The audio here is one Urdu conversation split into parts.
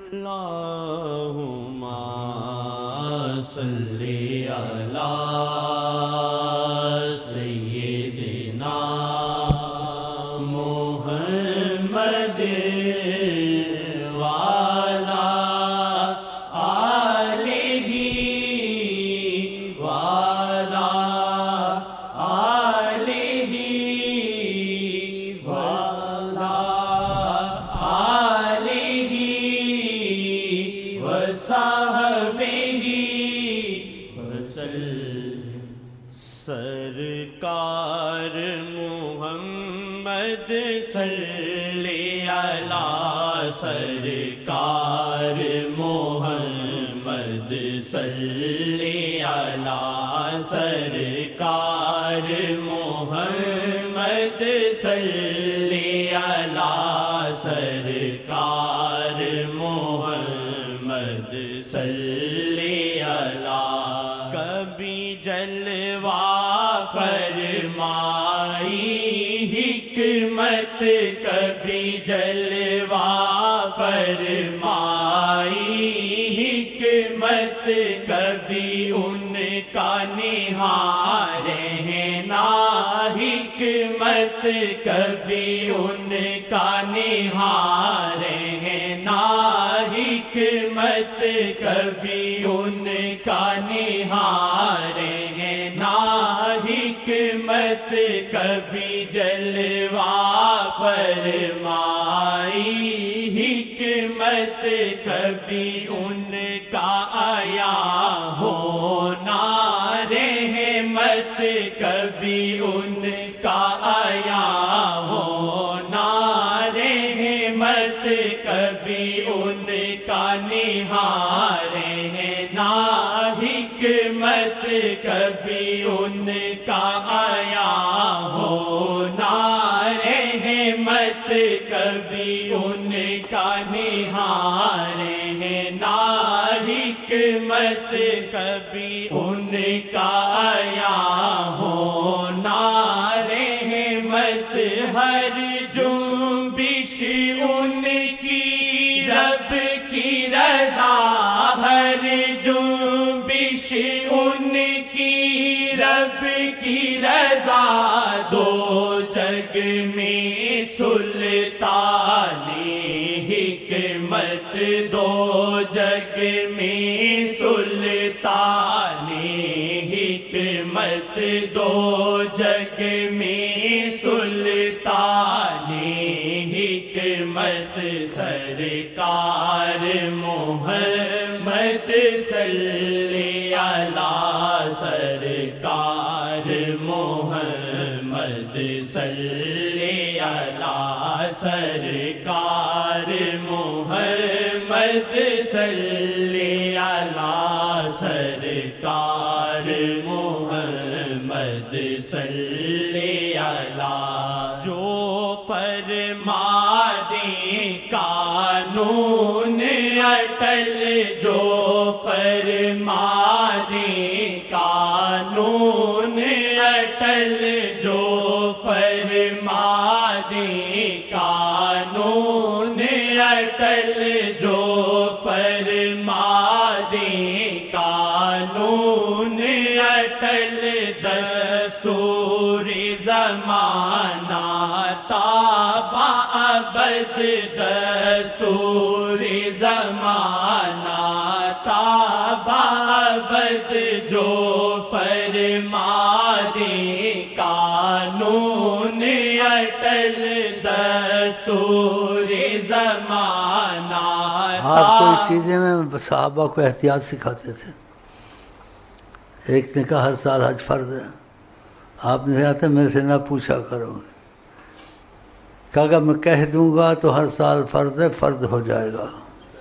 اللہم صلی علی سیدنا محمد وعلی آلہ وعلی آلہ وعلی آلہ وصحبہ وسلم۔ سرکار محمد صلی علی سرکار محمد صلی علی سرکار محمد صلی علی سرکار محمد صلی علی۔ کبھی جلوہ فرمائی حکمت، کبھی جلوہ فرمائی حکمت، کبھی ان کا نہار رہنا حکمت، کبھی ان کا نہار رہنا حکمت، کبھی ان کا نہار رہنا حکمت، کبھی جلوہ فرمائی حکمت، کبھی ان کا آیا ہونا رحمت، کبھی ان کا آیا ہونا رحمت، کبھی ان کا نہار رہنا حکمت، کبھی ان کا آیا ہونا رحمت، کبھی ان کا نہار رہنا حکمت، کبھی ان کا آیا ہونا رحمت۔ ہر جنبش ان کی رب کی رضا، ہر جنبش ان کی رب کی رضا، دو جگ میں سلطانی حکمت، دو جگ میں سلطانی حکمت، دو جگ میں سلطانی حکمت۔ سرکار محمد صلی علی سرکار محمد صلی علی سرکار محمد صلی علی سرکار محمد صلی علی۔ جو فرما دیں قانون اٹل، جو فرما دیں قانون اٹل، جو فرما دیں قانون اٹل، جو فرما دیں قانون اٹل، دستور زمانہ تابع ابد، دستور زمانہ تابع ابد، جو فرما دیں قانون اٹل، دستور زمانہ۔ آپ کوئی چیزیں میں صحابہ کو احتیاط سکھاتے تھے۔ ایک نے کہا ہر سال حج فرض ہے، آپ نے کہا تھا میرے سے نہ پوچھا کرو، کہا کہ میں کہہ دوں گا تو ہر سال فرض ہے، فرض ہو جائے گا،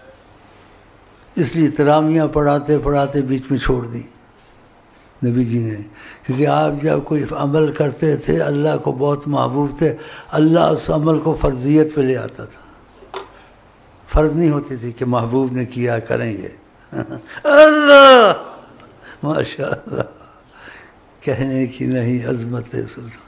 اس لیے ترامیاں پڑھاتے پڑھاتے بیچ میں چھوڑ دی نبی جی نے، کیونکہ آپ جب کوئی عمل کرتے تھے اللہ کو بہت محبوب تھے، اللہ اس عمل کو فرضیت پہ لے آتا تھا، فرض نہیں ہوتی تھی کہ محبوب نے کیا کریں گے۔ اللہ ماشاء اللہ، کہنے کی نہیں عظمت سلطان۔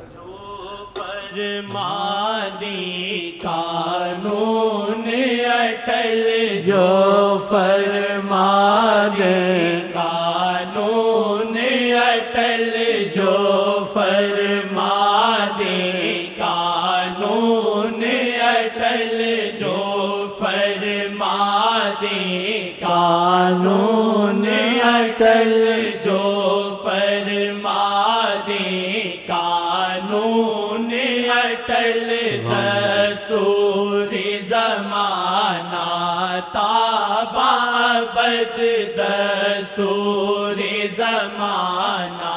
فرما دی قانون اٹل جو فرما دیں، قانون اٹل جو فرما دیں، قانون اٹل جو فرما دیں، قانون اٹل جو فرما دیں، قانون اٹل دستور زمانہ تابابد، دستور زمانہ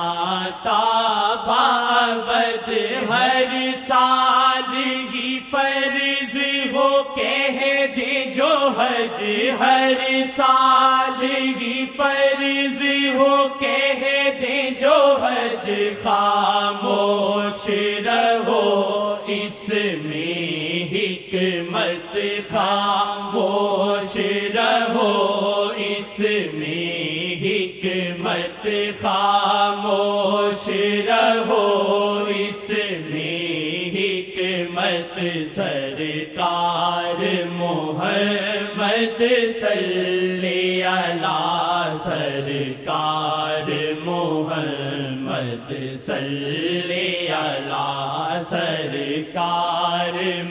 تابابد، ہر سال ہی فرض ہو کہہ دے جو حج، ہر سال ہی فرض ہو کہہ دے جو حج، خاموش رہو اس میں حکمت، خاموش رہو اس میں حکمت، خاموش رہو اس میں حکمت، سرکار محمد صلی اللہ، سرکار محمد صلی اللہ، سرکار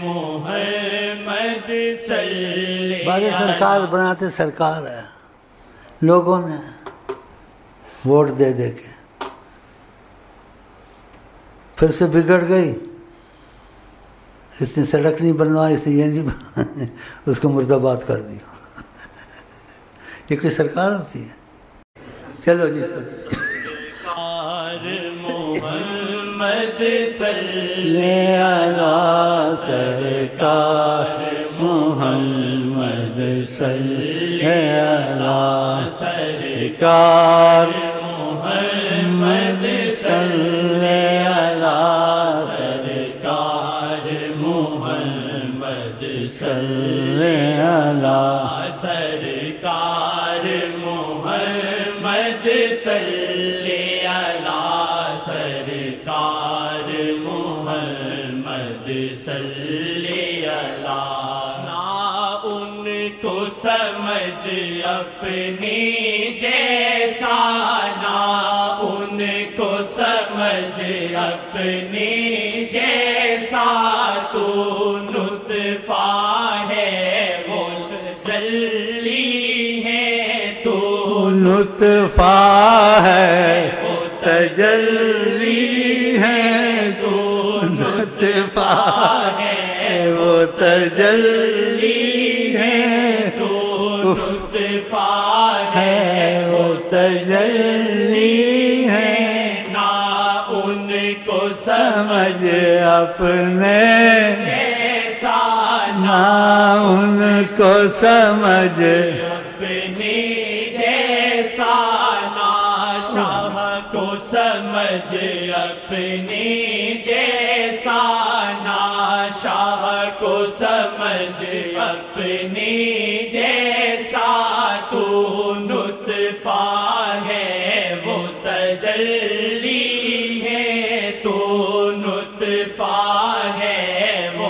محمد صلی بعد اللہ۔ سرکار بناتے سرکار ہے، لوگوں نے ووٹ دے دے کے پھر سے بگڑ گئی، اس نے سڑک نہیں بنوائی، اس نے یہ نہیں بنوائی، اس کو مردہ کر دیا۔ یہ کوئی سرکار ہوتی ہے؟ چلو جی، سرکار محمد صلی اللہ، سرکار محمد صلی اللہ، سرکار محمد صلی اللہ، سرکار محمد صلی اللہ، سرکار محمد صلی اللہ، سرکار محمد صلی اللہ۔ نہ ان کو سمجھ اپنی جیسا، نہ ان کو سمجھ اپنی جیسا، تو نطفہ ہے وہ تجلی ہے، تو نطفہ ہے وہ تجلی ہے، تو نطفہ ہے وہ تجلی ہے، تو نطفہ ہے وہ تجلی ہے، نہ ان کو سمجھ اپنے جیسا، نہ ان کو سمجھ اپنی جیسا، نہ شاہ کو سمجھ اپنی جیسا، نہ شاہ کو سمجھ اپنی جیسا، تو نطفہ ہے وہ تجلی ہے، تو نطفہ ہے وہ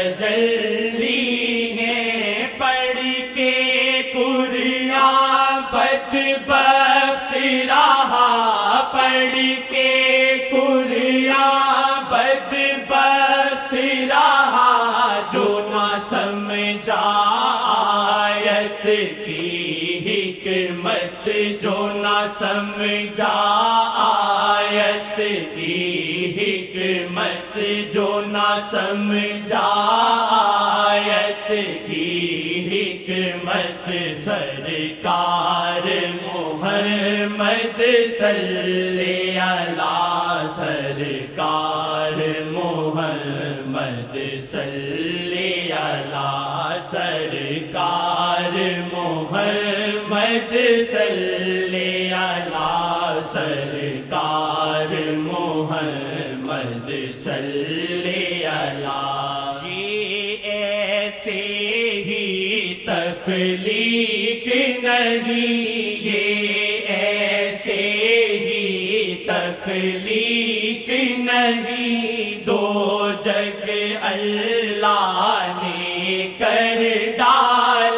تجلی ہے۔ پڑھ کے قرآن بدبخت رہا، پڑھ کے قرآن بدبخت رہا، جو نہ سمجھا آیت کی حکمت، جو نہ سمجھا آیت کی حکمت، جو نہ سمجھا آیت کی حکمت، سرکار محمد صلی اللہ، سرکار محمد صلی اللہ، سرکار محمد صلی اللہ، سرکار محمد صلی اللہ۔ یہ ایسے ہی تخلیق نہیں، یہ ایسے ہی تخلیق نہیں، دو جگ اللہ نے کر ڈال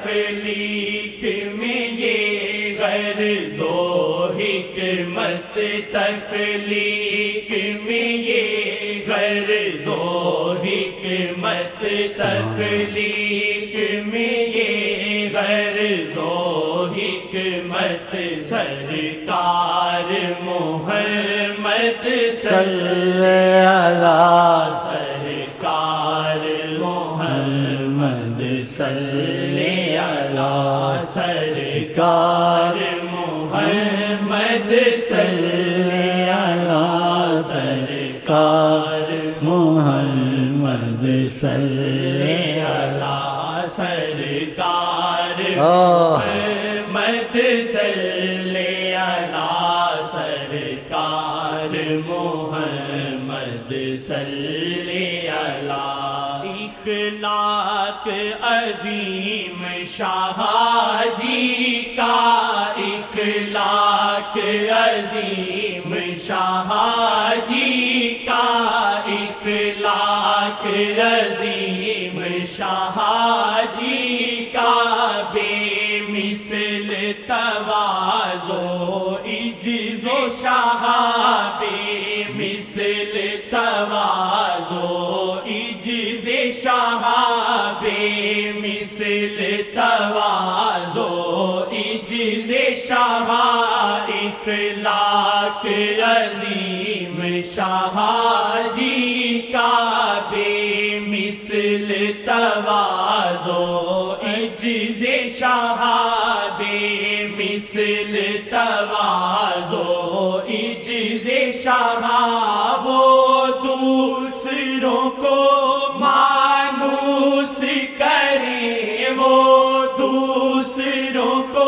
تخلیق میں یہ غرض و حکمت تخلیق میں یہ غرض و حکمت تخلیق میں یہ غرض و حکمت سرکار محمد صلی اللہ سرکار محمد صلی اللہ سرکار محمد صلی اللہ سرکار محمد صلی اللہ سرکار محمد صلی اللہ سرکار محمد صلی اللہ اخلاق عظیم شاہ جی کا اخلاق عظیم شاہ جی کا اخلاق عظیم شاہ جی کا بے مثل تواضع عجز و شاہ بے مثل تواضع عجز شاہ بے مثل تواضع عجز شاہ اخلاق عظیم شاہ جی کا بے مثل تواضع عجز شاہ بے مثل تواضع عجز شاہ وہ دوسروں کو مانوس کرے وہ دوسروں کو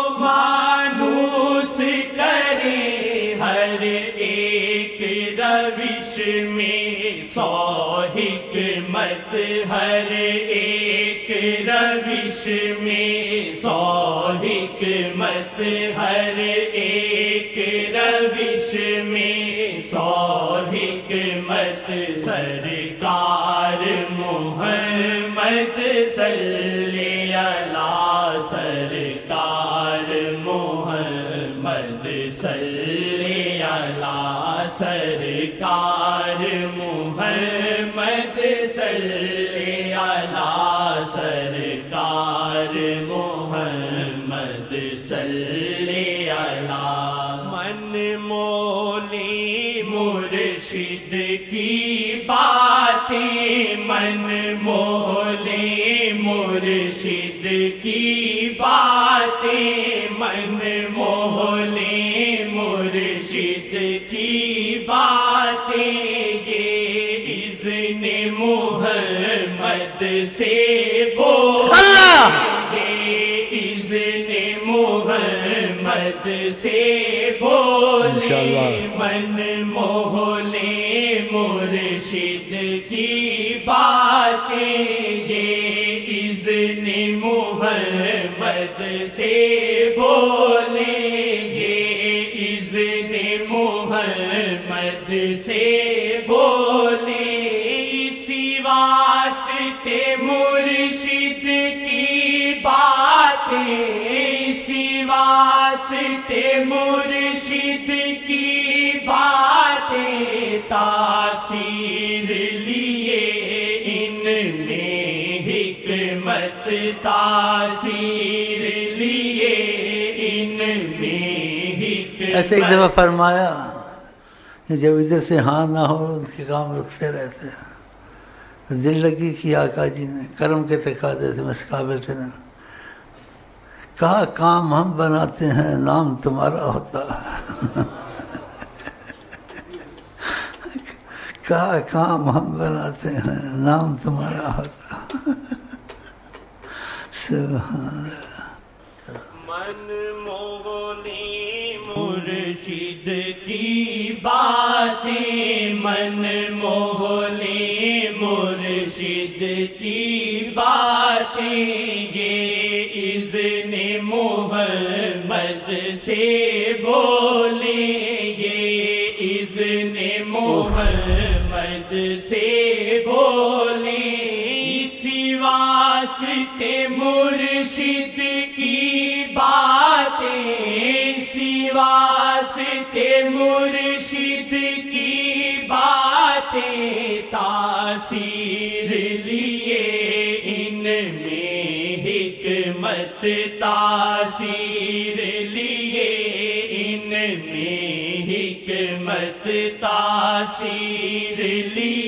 مانوس کرے ہر ایک روش میں سو حکمت ہر ایک روش میں سو حکمت ہر ایک روش میں سو حکمت سرکار محمد صلی اللہ سرکار محمد صلی اللہ سرکار محمد صلی اللہ سرکار محمد صلی اللہ من مولی مرشد کی باتیں من مولی مرشد کی باتیں من مولی مرشد کی باتیں یہ اذن محمد سے یہ اذن محمد سے بولے من مولی مرشد کی باتیں یہ اذن محمد سے بولے یہ اذن محمد سے بولے اسی واسطے مرشد کی باتیں اسی واسطے مرشد کی باتیں تاثیر لیے ان میں حکمت تاثیر لیے ان میں حکمت ایسے ایک دفعہ فرمایا کہ جب ادھر سے ہاں نہ ہو ان کے کام رکھتے رہتے ہیں دل لگی کہ آقا جی نے کرم کے تقاضے سے اس قابل تھے نا کہا کام ہم بناتے ہیں نام تمہارا ہوتا کہا کام ہم بناتے ہیں نام تمہارا ہوتا سبحان من مولی مرشد کی باتیں من مولی مرشد کی باتیں یہ اذن محمد سے بولے یہ اذن محمد سے بولے اسی واسطے مرشد واسطے مرشد کی باتیں تاثیر لیے، ان میں حکمت تاثیر لیے، ان میں حکمت تاثیر لیے۔